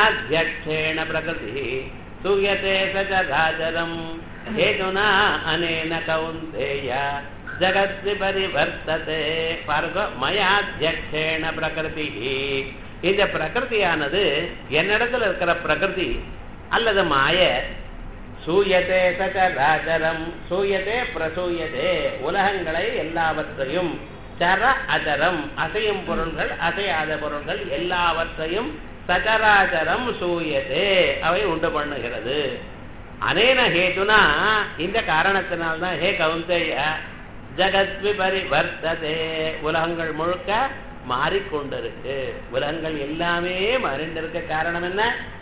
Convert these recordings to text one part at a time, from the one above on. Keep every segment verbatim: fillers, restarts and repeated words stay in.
மயாத்யக்ஷேண பிரகிருதி சூயதே சஜராஜரம் ஹேதுனா அனேன கௌந்தேய ஜகத் பரிவர்த்ததே. பாருங்க, மயாத்யக்ஷேண பிரகிருதி. இந்த பிரகிருதியானது என்னிடத்துல இருக்கிற பிரகிருதி அல்லது மாய. சூயதே சச்சராச்சரம், சூயதே பிரசூயதே, உலகங்களை எல்லாவற்றையும், சர அச்சரம் அசையும் பொருள்கள் அசையாத பொருள்கள் எல்லாவற்றையும் சச்சராச்சரம் சூயதே அவை உண்டு பண்ணுகிறது. அனேன ஹேதுனா, இந்த காரணத்தினால்தான் ஹே கௌந்தேய ஜகத் விபரிவர்த்ததே, உலகங்கள் முழுக்க மாறிக்கொண்டிருக்கு. உலகங்கள் எல்லாமே மாறிண்டிருக்க காரணம் என்ன?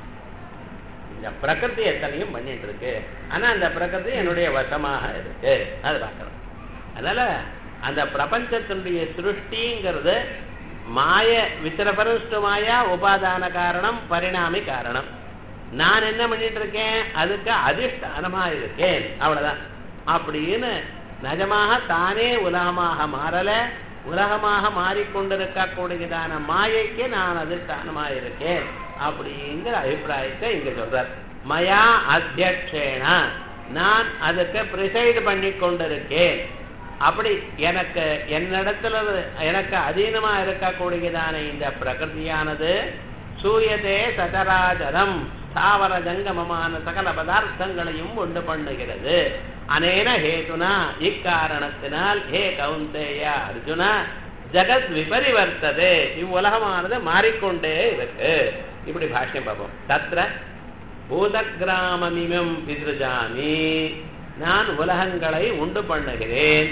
இந்த பிரகிருதி எத்தனையும் பண்ணிட்டு இருக்கு. ஆனா அந்த பிரகிருதி என்னுடைய வசமாக இருக்கு. அது பார்க்கணும். அதனால அந்த பிரபஞ்சத்தினுடைய சிருஷ்டிங்கிறது மாய, வித்திரபரஷ்டு மாயா, உபாதான காரணம், பரிணாமி காரணம். நான் என்ன பண்ணிட்டு இருக்கேன்? அதுக்கு அதிஷ்டானமா இருக்கேன், அவ்வளவுதான். அப்படின்னு நிஜமாக தானே உலகமாக மாறல, உலகமாக மாறிக்கொண்டிருக்கக்கூடியதான மாயைக்கு நான் அதிஷ்டானமா இருக்கேன் அப்படிங்கிற அபிப்பிராயத்தை இங்க சொல்றார். மயா அத்தியக்ஷேன, நான் அதுக்கு பிரிசைடு பண்ணி கொண்டிருக்கேன். அப்படி எனக்கு என்னிடத்துல எனக்கு அதீனமா இருக்கக்கூடியதான இந்த பிரகிருதியானது சூயதே சகராஜரம், ஸ்தாவர ஜங்கமமான சகல பதார்த்தங்களையும் உண்டு பண்ணுகிறது. அனேன ஹேதுனா, இக்காரணத்தினால் ஹே கௌந்தேய அர்ஜுனா, ஜகத் விபரிவர்த்ததே, இவ்வுலகமானது மாறிக்கொண்டே இருக்கு. இப்படி பாஷ்யம் பார்ப்போம். தத்ர பூதகிராமமிமம் விசிருஜாமி, நான் உலகங்களை உண்டு பண்ணுகிறேன்.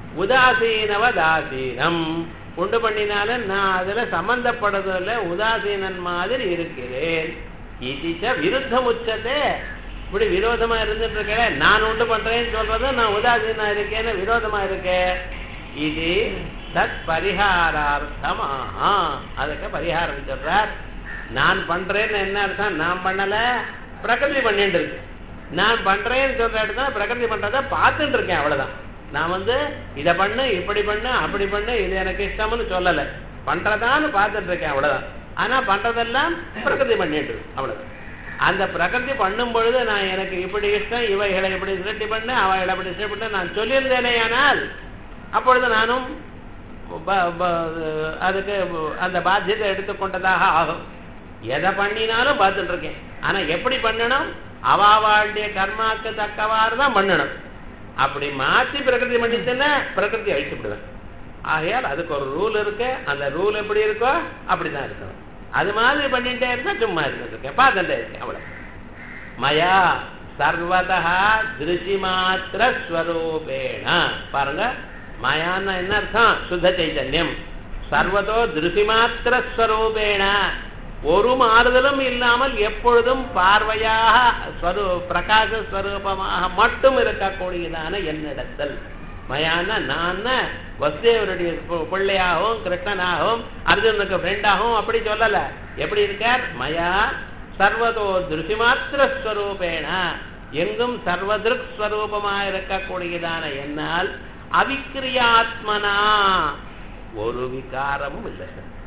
உதாசீனவதாசீனம், உண்டு பண்ணினாலும் நான் அதுல சம்பந்தப்படுறதுல உதாசீனன் மாதிரி இருக்கிறேன். இதிச்ச விருத்தம் உச்சத்தே, இப்படி விரோதமா இருந்துட்டு இருக்க, நான் உண்டு பண்றேன்னு சொல்றது நான் உதாசீனா இருக்கேன்னு விரோதமா இருக்கேன். இது தத் பரிகாரார்த்தமாக, அதுக்கு பரிகாரம் சொல்றார். நான் பண்றேன்னு என்ன அர்த்தம்? நான் பண்ணல, பிரகிருதி பண்ணிட்டு இருக்கு. நான் பண்றேன்னு சொல்ற இடத்துல பிரகிருதி பண்றத பார்த்துட்டு இருக்கேன், அவ்வளவுதான். நான் வந்து இதை பண்ணு, இப்படி பண்ணு, அப்படி பண்ணு, இது எனக்கு இஷ்டம்னு சொல்லலை, பண்றதான்னு பார்த்துட்டு இருக்கேன், அவ்வளவுதான். ஆனா பண்றதெல்லாம் பிரகிருதி பண்ணிட்டு இருக்கு, அவ்வளவுதான். அந்த பிரகிருதி பண்ணும் பொழுது நான் எனக்கு இப்படி இஷ்டம், இவைகளை இப்படி சிரட்டி பண்ணு, அவைகளை இப்படி சிரட்டி பண்ண நான் சொல்லியிருந்தேனே, ஆனால் அப்பொழுது நானும் அதுக்கு அந்த பாத்தியத்தை எடுத்துக்கொண்டதாக ஆகும். எதை பண்ணினாலும் பார்த்துட்டு இருக்கேன். ஆனா எப்படி பண்ணணும்? அவாவாளுடைய கர்மாக்கு தக்கவாறு தான் பண்ணணும். அப்படி மாற்றி பிரகிருதி பண்ணிச்சுன்னா பிரகிருதி அழிச்சு விடுவேன். ஆகையால் அதுக்கு ஒரு ரூல் இருக்கு. அந்த ரூல் எப்படி இருக்கோ அப்படிதான் இருக்கணும். அது மாதிரி பண்ணிட்டே இருந்தா சும்மா இருந்துட்டு இருக்கேன், பார்த்துட்டே இருக்கேன், அவ்வளவு. மயா சர்வதா திருஷி மாத்திர ஸ்வரூபேண, பாருங்க, மாயான்னா என்ன அர்த்தம்? சுத்த சைதன்யம். சர்வதோ திருஷி மாத்திர ஸ்வரூபேண, ஒரு மாறுதலும் இல்லாமல் எப்பொழுதும் பார்வையாக பிரகாசஸ்வரூபமாக மட்டும் இருக்கக்கூடியதான என்னிடத்தில். மயான நான் வசுதேவருடைய பிள்ளையாகவும் கிருஷ்ணனாகவும் அர்ஜுனுக்கு ஃப்ரெண்டாகவும் அப்படி சொல்லல. எப்படி இருக்கார்? மயா சர்வதோ திருஷிமாத்திர ஸ்வரூபேண, எங்கும் சர்வதிருக் ஸ்வரூபமாக இருக்கக்கூடியதான என்னால் அவிக்கிரியாத்மனா, ஒரு விகாரமும் இல்லை,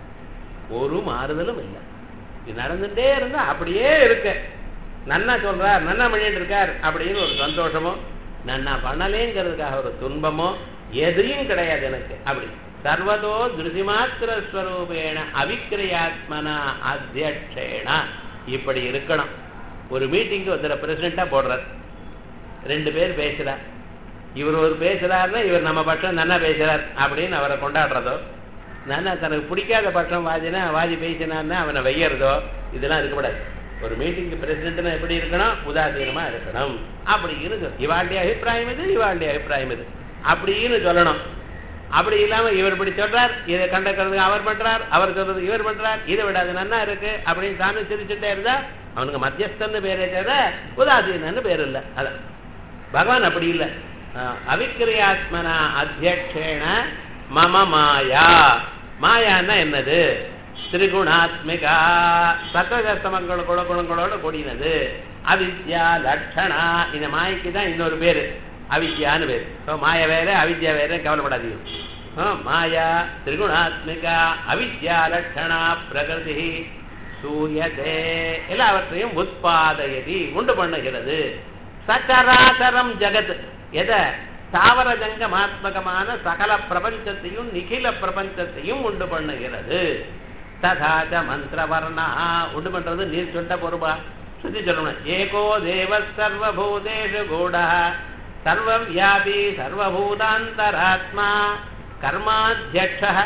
ஒரு மாறுதலும் இல்லை. இது நடந்துட்டே இருந்தா அப்படியே இருக்கு. நன்னா சொல்றார், நன்னா பண்ணிட்டு இருக்கார் அப்படின்னு ஒரு சந்தோஷமோ, நன்னா பண்ணலேங்கிறதுக்காக ஒரு துன்பமோ எதையும் கிடையாது எனக்கு. அப்படி சர்வதோ திருஷிமாத்திர ஸ்வரூபேண அவிக்கிரியாத்மனா அத்தியக்ஷேண, இப்படி இருக்கணும். ஒரு மீட்டிங்கு ஒருத்தர பிரசிடண்டா போடுறார், ரெண்டு பேர் பேசுறார். இவர் ஒரு பேசுறாருன்னா இவர் நம்ம பட்சம் நன்னா பேசுறார் அப்படின்னு அவரை கொண்டாடுறதோ, நன்னா தனக்கு பிடிக்காத பட்சம் வாதினா வாதி பேசினான்னா அவனை வெய்யறதோ, இதெல்லாம் இருக்கக்கூடாது. ஒரு மீட்டிங்கு பிரசிடண்ட்னா எப்படி இருக்கணும்? உதாசீனமா இருக்கணும் அப்படின்னு சொல்லணும். இவாளுடைய அபிப்பிராயம் இது, இவாளுடைய அபிப்பிராயம் இது அப்படின்னு சொல்லணும். அப்படி இல்லாம இவர் இப்படி சொல்றார், இதை கண்டக்கிறது அவர் பண்றார், அவர் சொல்றது இவர் பண்றார், இதை விட அது நன்னா இருக்கு அப்படின்னு சாமி சிரிச்சுட்டே இருந்தா அவனுக்கு மத்தியஸ்தன்னு பேரே தவிர உதாசீனன்னு பேர் இல்லை. அதான் பகவான் அப்படி இல்லை. அவிக்கிரியாத்மனா அத்தியக்ஷேண மம மாயா. மாயான்னா என்னது? திரிகுணாத்மிகா, சத்வஜஸ்தமங்களோட குண குணங்களோட கூடினது. அவித்யா லட்சணா, இந்த மாய்க்கு தான் இன்னொரு பேரு அவித்யான்னு பேரு. மாய வேற அவித்யா வேற, கவலைப்படாதீங்க. மாயா திரிகுணாத்மிகா அவித்யா லட்சணா பிரகிருதி சூயதே எல்லாவற்றையும் உத்பாதயதி உண்டு பண்ணுகிறது. சச்சராச்சரம் ஜகத் எதை தாவர ஜங்கமாத்மகமான சகல பிரபஞ்சத்தையும் நிகில பிரபஞ்சத்தையும் உண்டு பண்ணுகிறது. ததாச்ச மந்திரவர்ணா உண்டு பண்றது நீர் சொன்ன பொறுப்பா சுத்தி சொல்லணும். ஏகோ தேவ சர்வபூதேஷு கூடः சர்வவ்யாபி சர்வபூதாந்தராத்மா கர்மாத்யக்ஷः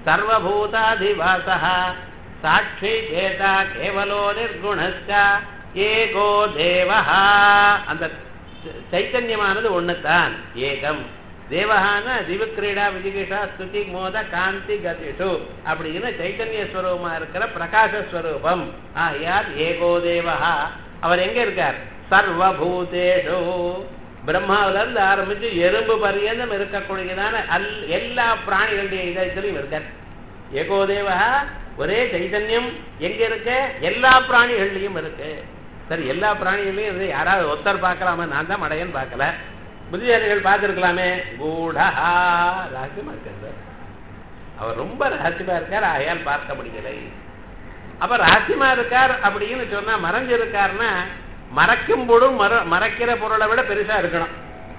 சர்வபூதாதிவாசः சாட்சி சேதா கேவலோ நிர்குணஸ்ச ஏகோ தேவஹ. அந்த சைத்தன்யமானது ஒண்ணுதான் ஏகம். தேவஹான திவக்ரீடா விஜிகிஷா ஸ்துதி மோத காந்தி கதிஷு அப்படின்னு சைத்தன்ய ஸ்வரூபமா இருக்கிற பிரகாசஸ்வரூபம். ஆயால் ஏகோ தேவஹா. அவர் எங்க இருக்கார்? சர்வபூதேஷு பிரம்மாவில இருந்து ஆரம்பிச்சு எறும்பு பரியந்தம் இருக்கக்கூடியதான அல் எல்லா பிராணிகளுடைய இதயத்திலையும் இருக்கார். ஏகோ தேவஹா ஒரே சைதன்யம் எங்க இருக்கு? எல்லா பிராணிகள்லையும் இருக்கு. சரி, எல்லா பிராணிகளையும் இருந்து யாராவது ஒருத்தர் பார்க்கலாமா? நான் தான் மடையன்னு பார்க்கல, புத்திசாலிகள் பார்த்துருக்கலாமே. கூடா ரகசியமா இருக்கார். அவர் ரொம்ப ரகசியமா இருக்கார், ஆயால் பார்க்க முடியலை. அப்ப ரகசியமா இருக்கார் அப்படின்னு சொன்னா மறைஞ்சு இருக்காருன்னா மறைக்கும் பொருள் மற மறைக்கிற பொருளை விட பெருசா இருக்கணும்.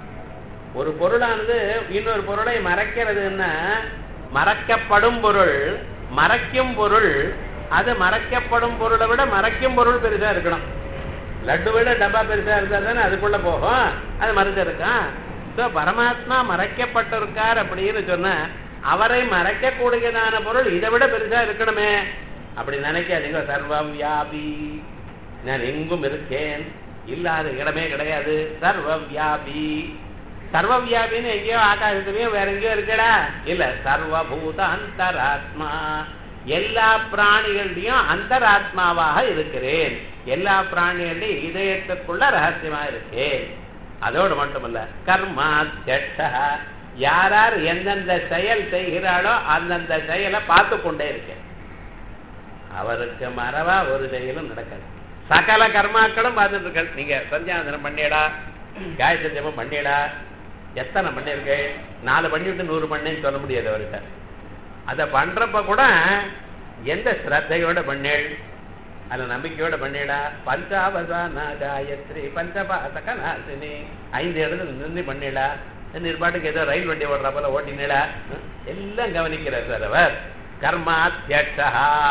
ஒரு பொருளானது இன்னொரு பொருளை மறைக்கிறதுன்னா மறைக்கப்படும் பொருள் மறைக்கும் பொருள் அது மறைக்கப்படும் பொருளை விட மறைக்கும் பொருள் பெருசா இருக்கணும். லட்டு விட டப்பா பெருசா இருந்தா தானே அதுக்குள்ள போகும், அது மறைஞ்சிருக்கான். ஸோ பரமாத்மா மறைக்கப்பட்டிருக்கார் அப்படின்னு சொன்ன அவரை மறைக்கக்கூடியதான பொருள் இதை விட பெருசா இருக்கணுமே. அப்படி நினைக்காதீங்க. சர்வவியாபி, நான் எங்கும் இருக்கேன், இல்லாத இடமே கிடையாது. சர்வவியாபி, சர்வவியாபின்னு எங்கேயோ ஆகாசத்துலயும் வேற எங்கேயோ இருக்கடா இல்ல. சர்வபூத அந்தராத்மா, எல்லா பிராணிகளையும் அந்தராத்மாவாக இருக்கிறேன். எல்லா பிராணிகளையும் இதயத்துக்குள்ள ரகசியமா இருக்கேன். அதோடு மட்டுமல்ல, கர்மாத்யக்ஷ, யாரார் எந்தெந்த செயல் செய்கிறாளோ அந்தந்த செயலை பார்த்து கொண்டே இருக்கேன். அவருக்கு மறவா ஒரு செயலும் நடக்காது. சகல கர்மாக்களும் பார்த்துட்டு இருக்க. நீங்க சந்தியாவந்தனம் பண்ணிடா, காயத்ரி ஜபம் பண்ணிடா, எத்தனை பண்ணிருக்க? நாலு பண்ணிவிட்டு நூறு பண்ணேன்னு சொல்ல முடியாது அவர்கிட்ட. அதை பண்றப்ப கூட எந்த ஸ்ரத்தையோட பண்ணேள், அதுல நம்பிக்கையோட பண்ணிடா. பஞ்சாவதான காயத்ரி பஞ்சபாதக நாசினி, ஐந்து இடத்துல நின்று பண்ணிடா. நிர்பாட்டுக்கு ஏதோ ரயில் வண்டி ஓடுற போல ஓட்டினடா. எல்லாம் கவனிக்கிறார் சார் அவர். கர்மாத்யக்ஷா,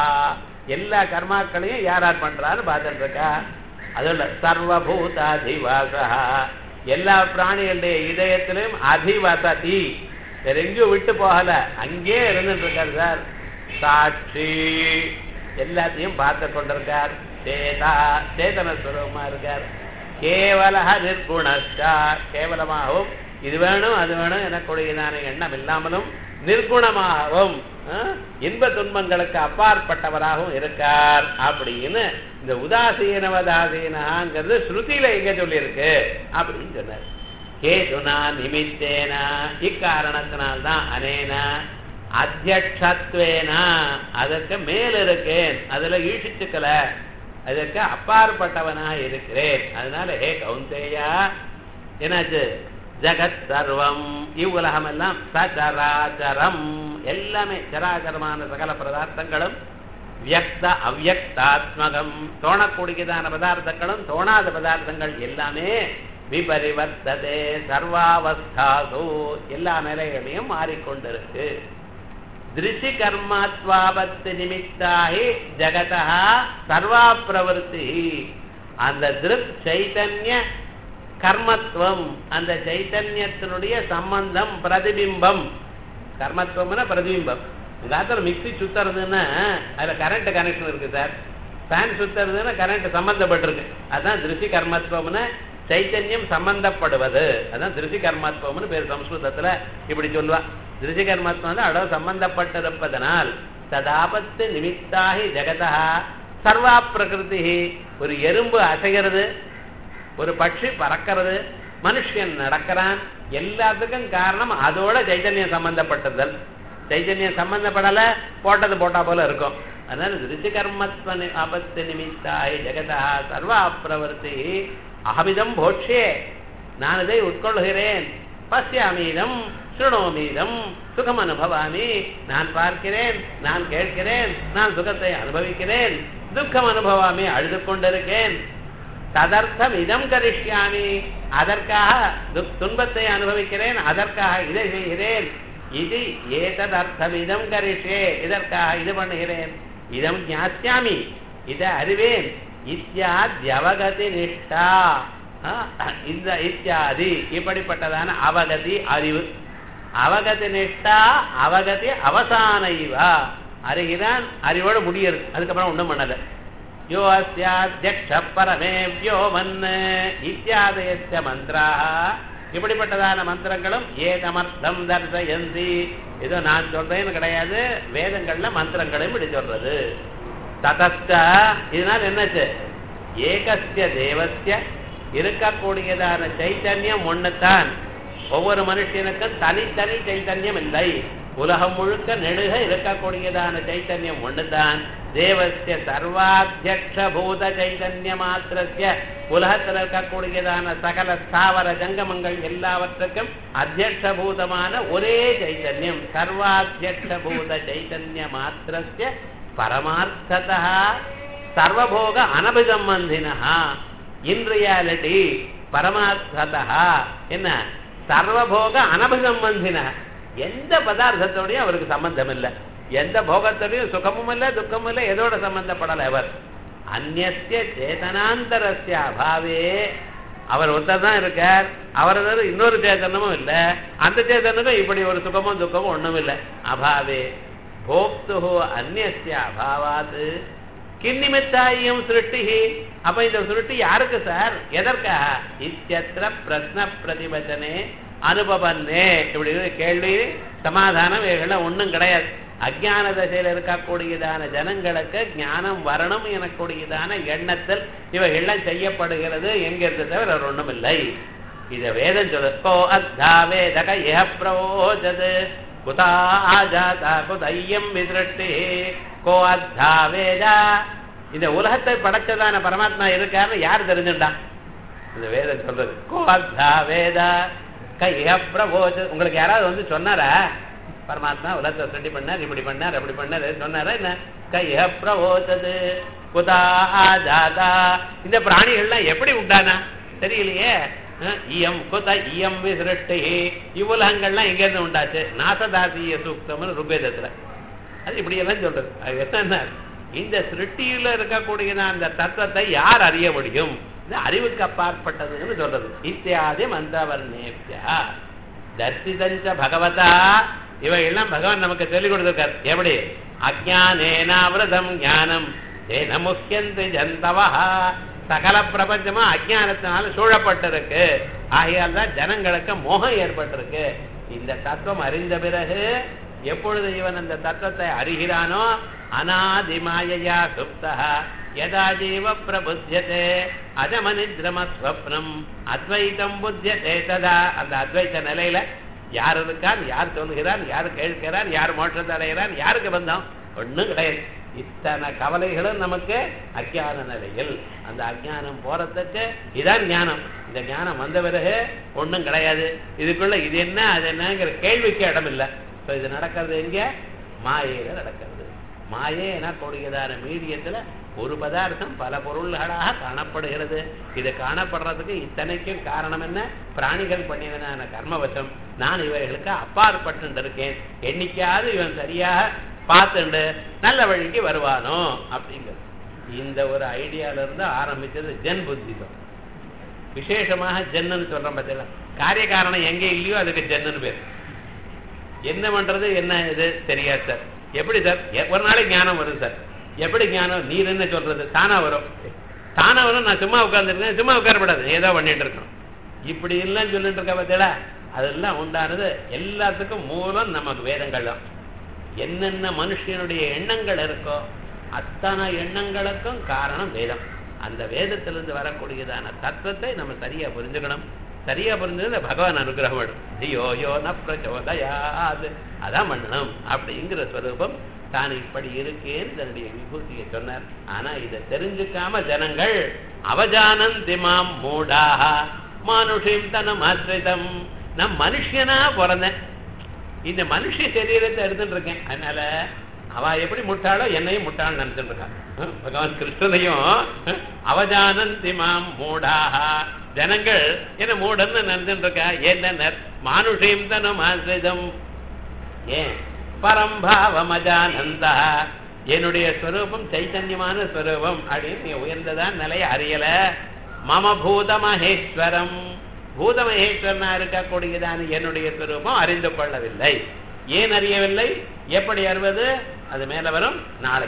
எல்லா கர்மாக்களையும் யார் யார் பண்றாரு பார்த்துட்டு இருக்கா. அதோட சர்வபூதாதிவாசா, எல்லா பிராணிகளுடைய இதயத்திலும் அதிவசதி, வேற எங்கேயும் விட்டு போகல, அங்கே இருந்துட்டு இருக்கார் சார். சாட்சி, எல்லாத்தையும் பார்த்து கொண்டிருக்கார். சேதா, சேதன சுரூபமா இருக்கார். கேவல நிர்குணஸ்டா, கேவலமாகவும் இது வேணும் அது வேணும் எனக்குடையதான எண்ணம் இல்லாமலும் நிர்குணமாகவும் இன்ப துன்பங்களுக்கு அப்பாற்பட்டவராகவும் இருக்கார் அப்படின்னு இந்த உதாசீனவதாசீனாங்கிறது ஸ்ருதியில எங்க சொல்லி இருக்கு அப்படின்னு சொன்னார். கேதுனா நிமித்தேனா, இக்காரணத்தினால்தான் அனேனா அத்தியட்சத்வேனா, அதற்கு மேல் இருக்கேன், அதுல ஈழ்ச்சிச்சுக்கல, அதற்கு அப்பாற்பட்டவனா இருக்கிறேன். அதனால ஹே கௌந்தேயா, என்னாச்சு? ஜகத் சர்வம், இவ்வுலகம் எல்லாம் சச்சராச்சரம், எல்லாமே சராச்சரமான சகல பதார்த்தங்களும் வியக்த அவ்யக்தாத்மகம், தோணக்கூடியதான பதார்த்தங்களும் தோணாத பதார்த்தங்கள் எல்லாமே விபரிவர்த்ததே சர்வாவஸ்தாசு, எல்லா நிலைகளையும் மாறிக்கொண்டிருக்கு. திருஷி கர்மாத்வாபத்து நிமித்தாகி ஜகதா சர்வா பிரவருத்தி, அந்த திருப் சைதன்ய கர்மத்துவம், அந்த சைத்தன்யத்தினுடைய சம்பந்தம் பிரதிபிம்பம். கர்மத்துவம்னா பிரதிபிம்பம். உதாரணம் மிக்சி சுத்துறதுன்னா அதுல கரண்ட் கனெக்ஷன் இருக்கு சார். ஃபேன் சுத்துறதுன்னா கரண்ட் சம்பந்தப்பட்டிருக்கு. அதான் திருஷி கர்மத்துவம்னு சைத்தன்யம் சம்பந்தப்படுவது. அதான் திருஷி கர்மத்துவம்னு பேர் சம்ஸ்கிருதத்துல இப்படி சொல்லுவா. திருஷி கர்மத்துவம் வந்து அடவு சம்பந்தப்பட்டிருப்பதனால் ததாபத்து நிமித்தாகி ஜெகதா சர்வா பிரகிருதி. ஒரு எறும்பு அசைகிறது, ஒரு பட்சி பறக்கிறது, மனுஷன் நடக்கிறான், எல்லாத்துக்கும் காரணம் அதோட சைத்தன்யம் சம்பந்தப்பட்டதல். சைத்தன்யம் சம்பந்தப்படல போட்டது போட்டா போல இருக்கும். அதனால திருஷி கர்மத்வ ஆபத்து நிமித்தாய் ஜெகதா சர்வா பிரவர்த்தி. அகமிதம் போட்சே, நான் இதை உட்கொள்கிறேன். பசியாமீதம் சுணோமீதம் சுகம் அனுபவாமி, நான் பார்க்கிறேன், நான் கேட்கிறேன், நான் சுகத்தை அனுபவிக்கிறேன். துக்கம் அனுபவாமி அழுது கொண்டிருக்கேன். ததர்த்தம் இதம் கரிஷ்யாமி, அதற்காக துன்பத்தை அனுபவிக்கிறேன், அதற்காக இதை செய்கிறேன். இது ஏததர்த்தம் இதம் கரிஷ்யே, இதற்காக இது பண்ணுகிறேன். இதம் ஞாஸ்யாமி, இதை அறிவேன். இத்தியாத்யவகதி நிஷ்டா, இந்த இத்தியாதி இப்படிப்பட்டதான அவகதி அறிவு. அவகதி நிஷ்டா அவகதி அவசான இவா, அறிகிறான், அறிவோடு முடியறது, அதுக்கப்புறம் ஒன்றும் பண்ணல. யோ அஸ்யாத்யக்ஷ பரமே வ்யோமன் இத்தியாதயஸ்ய மந்த்ராः, இப்படிப்பட்டதான மந்திரங்களும் ஏதமர்த்தம் தர்சயந்தி, ஏதோ நான் சொல்றேன்னு கிடையாது, வேதங்கள்ல மந்திரங்களையும் இப்படி சொல்றது. ததஸ்த, இதனால் என்னச்சு, ஏகஸ்ய தேவஸ்ய இருக்கக்கூடியதான சைத்தன்யம் ஒண்ணுத்தான். ஒவ்வொரு மனுஷனுக்கும் தனித்தனி சைத்தன்யம் இல்லை, உலகம் முழுக்க நெடுக இருக்கக்கூடியதான சைத்தன்யம் ஒண்ணுதான். தேவஸ்ய சர்வாத்தியக்ஷ பூத சைதன்ய மாத்திரஸ்ய, உலகத்தில் இருக்கக்கூடியதான சகல ஸ்தாவர ஜங்கமங்கள் எல்லாவற்றுக்கும் அத்தியக்ஷ பூதமான ஒரே சைத்தன்யம். சர்வாத்தியக்ஷ பூத சைதன்ய மாத்திரஸ்ய பரமார்த்ததா சர்வபோக அனபிசம்பந்தினா, இன் ரியாலிட்டி பரமார்த்ததா என்ன, சர்வபோக அனபிசம்பந்தினா, எந்த பதார்த்தத்தோடையும் அவருக்கு சம்பந்தம் இல்லை, எந்த போகத்தோடையும் சுகமும் இல்லை துக்கமும் இல்லை, எதோட சம்பந்தப்படலை அவர். அந்நிய சேதனாந்தரஸ்ய அபாவே, அவர் ஒருத்தர் தான் இருக்கார், அவரது இன்னொரு சேதனமும் இல்லை, அந்த சேதனுக்கும் இப்படி ஒரு சுகமும் துக்கமும் ஒண்ணும் இல்லை. அபாவே போக்து அந்நிய அபாவாது கிண்ணிமித்தாயும் சிருஷ்டி, அப்ப இந்த சிருஷ்டி யாருக்கு சார், எதற்காக, இத்தியத்திர பிரஸ்ன பிரதிபச்சனே அனுபவன்னே, இப்படி கேள்வி சமாதானம் இவைகள்லாம் ஒன்றும் கிடையாது. அஜான தசையில் இருக்கக்கூடியதான ஜனங்களுக்கு ஞானம் வரணும் எனக்கூடியதான எண்ணத்தில் இவைகள்லாம் செய்யப்படுகிறது என்கிறது தவிர அவர் ஒன்றும் இல்லை. இதை வேதம் சொல்ல, கோ அத்தா வேதக ஏஹ பிரவோஜது குதா ஆஜாதா குதையம் விசிருஷ்டி, கோ அத்தா வேதா, இந்த உலகத்தை படைச்சதான பரமாத்மா இருக்காருன்னு யார் தெரிஞ்சுட்டான், இந்த வேதம் சொல்றது. கோ அத்தா வேதா கைய பிரபோஜ, உங்களுக்கு யாராவது வந்து சொன்னாரா பரமாத்மா உலகத்தை ரெடி பண்ணார், இப்படி பண்ணார், அப்படி பண்ணார் சொன்னாரா என்ன? கைய பிரபோஜது குதா ஆஜாதா, இந்த பிராணிகள்லாம் எப்படி உண்டானா தெரியலையே. இயம் குத இயம் விசிருஷ்டி, இவ்வுலகங்கள்லாம் எங்க இருந்து உண்டாச்சு, நாசதாசிய சூக்தம்னு ருபேதத்துல அது இப்படி எல்லாம் சொல்றது. அது என்ன, இந்த சிருஷ்டியில இருக்கக்கூடிய அந்த தத்துவத்தை யார் அறிய முடியும், அறிவுக்கு அப்பாற்பட்டதுன்னு சொல்றது. இத்தியாதி மந்திரவர்ணேபியா தர்சிதஞ்ச பகவதா, இவையெல்லாம் பகவான் நமக்கு சொல்லிக் கொடுத்திருக்கார். எப்படி, அஜ்ஞானேனாவிரதம் ஞானம் தேன முக்கியந்தி ஜந்தவா, சகல பிரபஞ்சமா அஜ்ஞானத்தினால சூழப்பட்டிருக்கு, ஆகையால் தான் ஜனங்களுக்கு மோகம் ஏற்பட்டிருக்கு. இந்த தத்துவம் அறிந்த பிறகு எப்பொழுது இவன் அந்த தத்துவத்தை அறிகிறானோ, அநாதிமாயையா சுப்தா யதா ஜீவ பிரபுத்தியதே அஜமனித்ரமஸ்வப்னம் அத்வைதம் புத்தியதே ததா, அந்த அத்வைத நிலையில யார் இருக்கான், யார் சொல்லுகிறான், யார் கேட்கிறான், யார் மோட்சத்தை அடைகிறான், யாருக்கு பந்தம் ஒண்ணும் கிடையாது. இத்தனை கவலைகளும் நமக்கு அஜ்ஞான நிலையில். அந்த அஜ்ஞானம் போறதுக்கு இதான் ஞானம். இந்த ஞானம் வந்த பிறகு ஒண்ணும் கிடையாது. இதுக்குள்ள இது என்ன அது என்னங்கிற கேள்விக்கு இடம் இல்லை. இது நடக்கிறது எங்க, மாயையில நடக்கிறது. மாயே என கூடியதான மீடியத்துல ஒரு பதார்த்தம் பல பொருள்களாக காணப்படுகிறது. இது காணப்படுறதுக்கு இத்தனைக்கும் காரணம் என்ன, பிராணிகள் பண்ணியதான கர்மவசம். நான் இவைகளுக்கு அப்பாற்பட்டு இருக்கேன், என்னைக்காவது இவன் சரியாக பார்த்துண்டு நல்ல வழிக்கு வருவானோ அப்படிங்கிறது. இந்த ஒரு ஐடியால இருந்து ஆரம்பிச்சது ஜென் புத்திசம். விசேஷமாக ஜென்னு சொல்றோம் பார்த்தீங்களா, காரிய காரணம் எங்க இல்லையோ அதுக்கு ஜென்னு பேர். என்ன பண்றது என்ன இது தெரியாது சார். எப்படி சார், ஒரு நாளைக்கு ஞானம் வரும் சார். எப்படி ஞானம், நீர் என்ன சொல்றது, தானா வரும், தானா வரும். நான் சும்மா உட்கார்ந்துருக்கேன், சும்மா உட்காரப்படாது, ஏதோ பண்ணிட்டு இருக்கணும், இப்படி எல்லாம் சொல்லிட்டு இருக்க பார்த்தீங்களா. அதெல்லாம் உண்டானது எல்லாத்துக்கும் மூலம் நமக்கு வேதங்கள் தான். என்னென்ன மனுஷனுடைய எண்ணங்கள் இருக்கோ அத்தனை எண்ணங்களுக்கும் காரணம் வேதம். அந்த வேதத்திலிருந்து வரக்கூடியதான தத்துவத்தை நம்ம சரியா புரிஞ்சுக்கணும். சரியா புரிஞ்சது பகவான் அனுகிரகம். தியோ யோ ந பிரச்சோதயாது, அதான் பண்ணணும் அப்படிங்கிற ஸ்வரூபம். தான் இப்படி இருக்கேன்னு தன்னுடைய விபூதியை சொன்னார். ஆனா இதை தெரிஞ்சுக்காம ஜனங்கள் அவஜானந்தி மாம் மூடாக மானுஷிம் தனம் ஆசிரிதம், நம் மனுஷனா பிறந்தேன், இந்த மனுஷ சரீரத்தை எடுத்துட்டு இருக்கேன், அதனால அவ எப்படி முட்டாளோ என்னையும் முட்டாள் நினைச்சுட்டு இருக்கா. பகவான் கிருஷ்ணனையும் அவஜானந்தி மாம் மூடாக ஜனங்கள் என்ன மூடன்னு நினைச்சுட்டு இருக்கா. என்ன மானுஷீம் தனம் ஆசிரிதம் ஏன் பரம்பாவமஜானந்தா என்னுடைய ஸ்வரூபம் சைத்தன்யமான ஸ்வரூபம் அப்படின்னு நீ உயர்ந்ததான் நிலைய அறியல. மம பூத மகேஸ்வரம் பூத மகேஸ்வரனா இருக்கக்கூடியதான என்னுடைய ஸ்வரூபம் அறிந்து கொள்ளவில்லை. ஏன் அறியவில்லை? எப்படி அறிவது? அது மேல வரும் நாளை.